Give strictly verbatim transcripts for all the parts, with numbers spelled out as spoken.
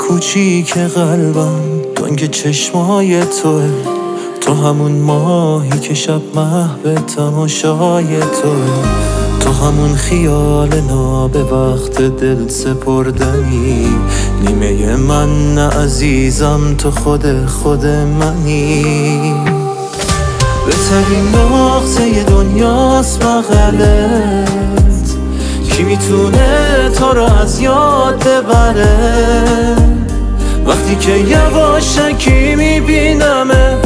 کوچیک قلبم تنگ چشمای توه، تو همون ماهی که شب محو تماشای توه، تو همون خیال ناب وقت دل سپردنی، نیمه من نه عزیزم، تو خود خود منی. بهترین نقطه دنیاست بغلت، کی میتونه تو رو از یاد ببره؟ وقتی که یواشکی میبینمت،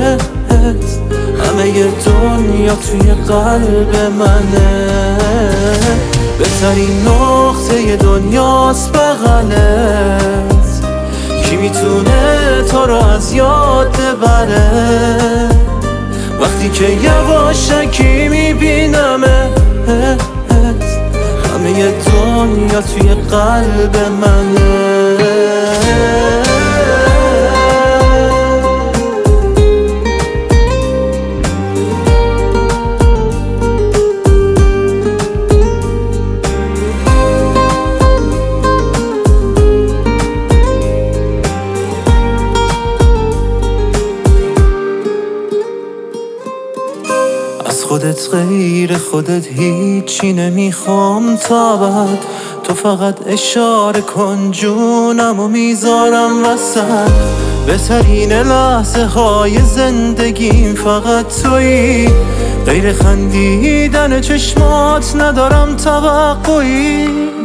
همه ی دنیا توی قلب منه. بهترین نقطه دنیاست بغلت، کی میتونه تو رو از یاد ببره؟ وقتی که یواشکی میبینمت، همه ی دنیا توی قلب منه. از خودت غیر خودت هیچی نمیخوام تا بعد، تو فقط اشاره کن جونم و میذارم وسط. بهترین لحظه های زندگیم فقط تویی، غیر خندیدن چشمات ندارم توقعی.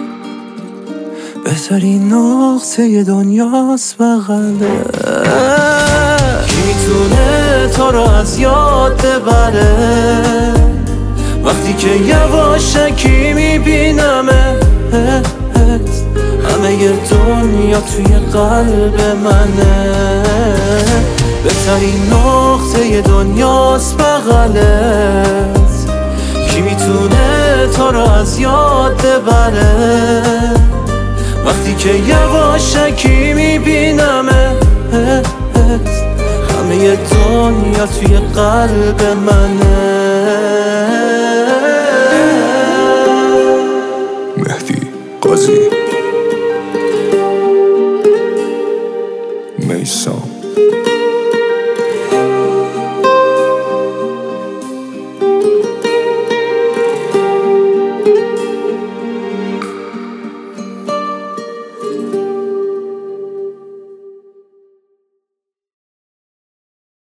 بهترین نقطه دنیاست بغلت، کی میتونه تو رو از یاد ببره؟ وقتی که یواشکی میبینمت، همه ی دنیا توی قلب منه. بهترین نقطه دنیاست بغلت، کی میتونه تو رو از یاد ببره؟ وقتی که یواشکی میبینمت، همه ی دنیا توی قلب منه. مهدی قاضی میسان